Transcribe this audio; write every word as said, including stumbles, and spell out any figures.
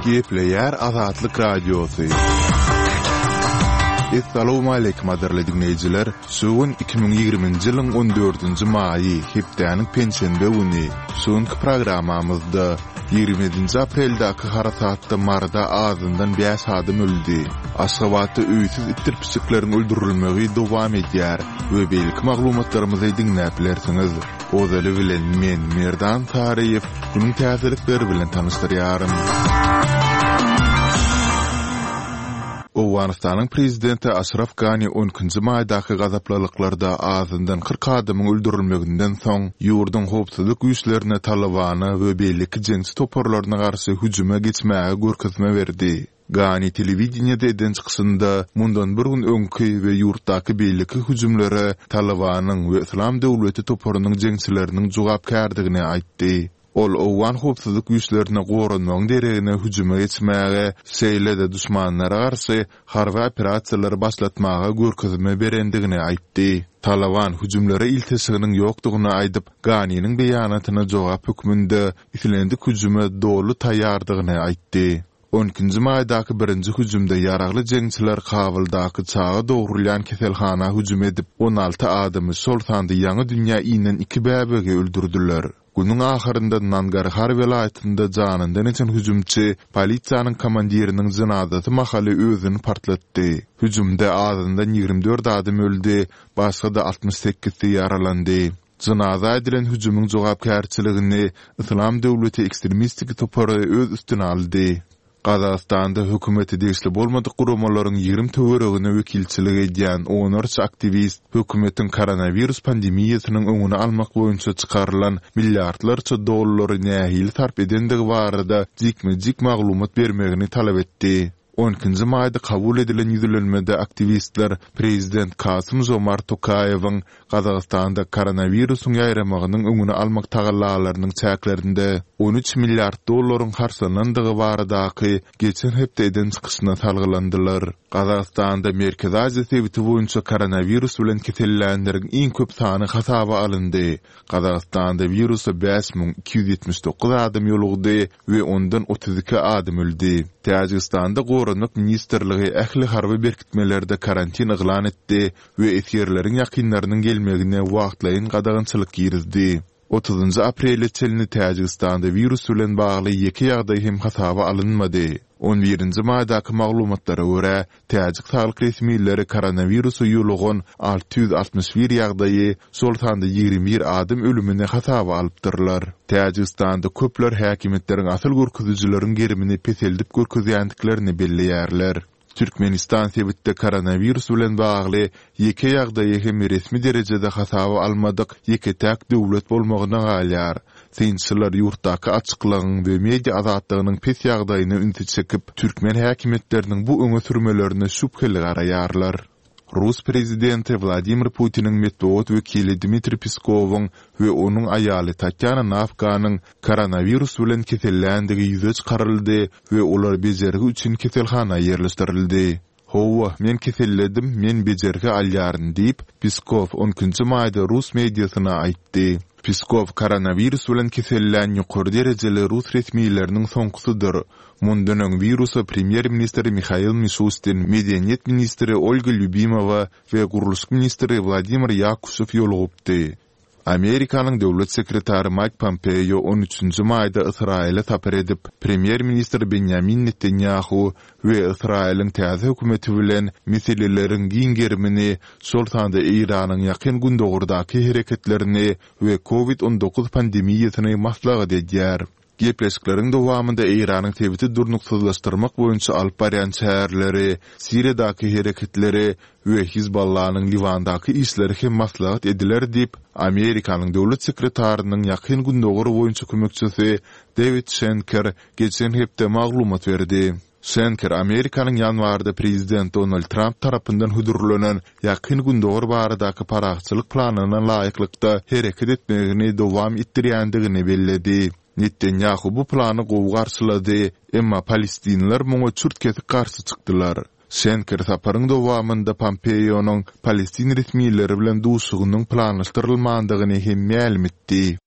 Gepleyer Azatlyk Radiosu. Assalamu alaykum adarly dinleyijiler. Suwun iki ming ýigrimiji ýylyň on dördünji maýy hepdeniň pensiýende güni. Suwunky programmamyzda ýigrimiji apreldaky haratda marda azyndan beş adam öldü. Aşgabatda öýsüz ittirpişiklerin öldürilmegi dowam edýär we beýlik maglumatlarymyzy dinläp bilersiňiz. Ozaly bilen men Merdan Tariýew bunyň täzelikleri bilen tanystyryarym. Owganistanyň prezidenti Ashraf Ghani onuncu maýdaky gazaplalyklarda azyndan kırk adamyň öldürilmeginden soň ýurdun howpsuzlyk güýçlerine Talabany we beýlik jeňsi toparlaryna garşy hüjuma geçmäge görkezme berdi. Ghani telewiziýede eden çykysynda mundan bir gün öňki we ýurtdaky beýlik hüjumlary Talabanyň we Islam döwleti toparynyň jeňçileriniň jogapkärdigini aýtdy. Ol owgan howpsuzlyk güýçlerine goranmagyň deregine hüjuma geçmäge, seýlede düşmanlara garşy harby operasiýalary başlatmaga görkezme berendigini aýtdy. Taliban hüjumlara iltisiginiň ýokdugyny aýdyp, Ghani'niň beýanatyna jogap hökmünde islendik hüjuma dolu taýýardygyny aýtdy. onuncu maýdaky birinji hüjumda ýaragly jeňçiler Kabuldaky çağa dogrulan keselhana hüjum edip on alty adamy Soltandy ýangy dünýä inen iki bäbege öldürdiler. Günüň ahyrynda Nangarhar welaýatynda janyndan geçen hüjumçy polisiýanyň komandiriniň janazaty mahaly özüni partlatdy. Hüjumda azyndan ýigrimde dört adam öldü, başga da altmış sekkizi ýaralandy. Janaza edilen hüjumyň jogapkärçiligini Islam döwleti ekstremistik topary öz üstüne aldy. Gazastanda hökümeti degişli bolmadyk guramaryň ýigrim töweregine wekilçilik edýän onarç aktivist hökümetiň koronavirus pandemiýasynyň öňüne almak boýunça çykarylan milliardlarça dollary nähili sarp edendigi barada jikme-jik maglumat bermegini talap etdi. onuncu maýda kabul edilen ýüzlenmede aktivistler prezident Kasym-Jomart Tokayewiň Gazagstanda koronavirusyň ýaýramagynyň öňüne almak tagallalarynyň çäklerinde on üç milliard dollaryň harsanlandygy baradaky geçen hepde eden çykyşyna salgylandylar. Gazagstanda Merkez Aziýa sebiti boýunça koronavirus bilen kesellenleriň iň köp sany hasaba alyndy. Gazagstanda virusy beş miň iki ýüz ýetmiş dokuz adam ýolugdy we ondan otuz iki adam öldü. Täjikistanda Gorunluk Ministerligi ähli harby berkitmelerde karantin yglan etdi we esirleriň ýakynlarynyň gelmegine wagtlaýyn gadagynçylyk girizdi. otuzuncu aprel çelini Täjikistanda virus bilen bagly iki ýagdaý hem hasaba alynmady. on birinji maýdaky maglumatlara görä, Täjik saglyk resmiýetleri koronavirusy ýolugan alty ýüz altymyş bir ýagdaýy, Soltandy ýigrimä bir adam ölümine hasaba alypdyrlar. Täjikistanda köpler häkimetleriň asyl görkezijileriň gerimini peseldip görkezýändiklerini belleýärler. Türkmenistan sebitde koronavirus bilen bagly iki ýagdaýy hem resmi derejede hasaba almadyk iki täk döwlet bolmagyna galýar. Synçylar ýurtdaky açyklygyň we media azatlygynyň pes ýagdaýyny ünti çekip, türkmen häkimetleriniň bu öňe sürmelerini şüpheli garaýarlar. Rus prezidenti Vladimir Putin'in metbuat wekili Dmitri Peskowyň we onuň aýaly Tatyana Navkanyň koronavirus bilen kesellendigi ýüze çykaryldy we olar bejergi üçin keselhana ýerleşdirildi. Howa, men keselledim, men bejergi alýaryn diýip Peskov onuncu maýda Rus mediasyna aýtdy. Peskov koronavirus bilen kesellän ýokary derejeli Rus resmiýetleriniň soňkusydyr. Mundan virusy Premier Ministri Mikhail Mishustin, Medeniýet ministri Olga Lyubimova we Gurulşyk ministri Vladimir Yakushev ýolugupdy. Amerikanyň döwlet sekretary Mike Pompeo on üçünji maýda Israile tapar edip, Premier Ministri Benjamin Netanyahu we Israiliň täze hökümeti bilen meseleleriň giňgerimini, Soltandy Iranyň ýakyn gündogurdaky hereketlerini we covid on dokuz pandemiýasyny maslahat edýär. Gepleşikleriň dowamında Iranyň tebiti durnuksuzlaşdyrmak boýunça alyp barýan şäherleri, Siriýadaky hereketleri we Hizballahyň Liwandaky işleri hem maslahat ediler diýip Amerikanyň döwlet sekretarynyň ýakyn gündogur boýunça kömekçisi David Schenker geçen hepde maglumat berdi. Schenker Amerikanyň ýanwarda prezident Donald Trump tarapyndan hüdürlenen ýakyn gündogur baradaky paragçylyk planyna laýyklykda hereket etmegini dowam etdirýändigini belledi. Netanyahu bu plany gowy garşylady, emma Palestinliler muňa çürt kesip garşy çykdylar. Schenker saparyň dowamında Pompeo'nun Palestin resmiýetleri bilen duşugynyň planlaşdyrylmandygyny hem ma'lum etdi.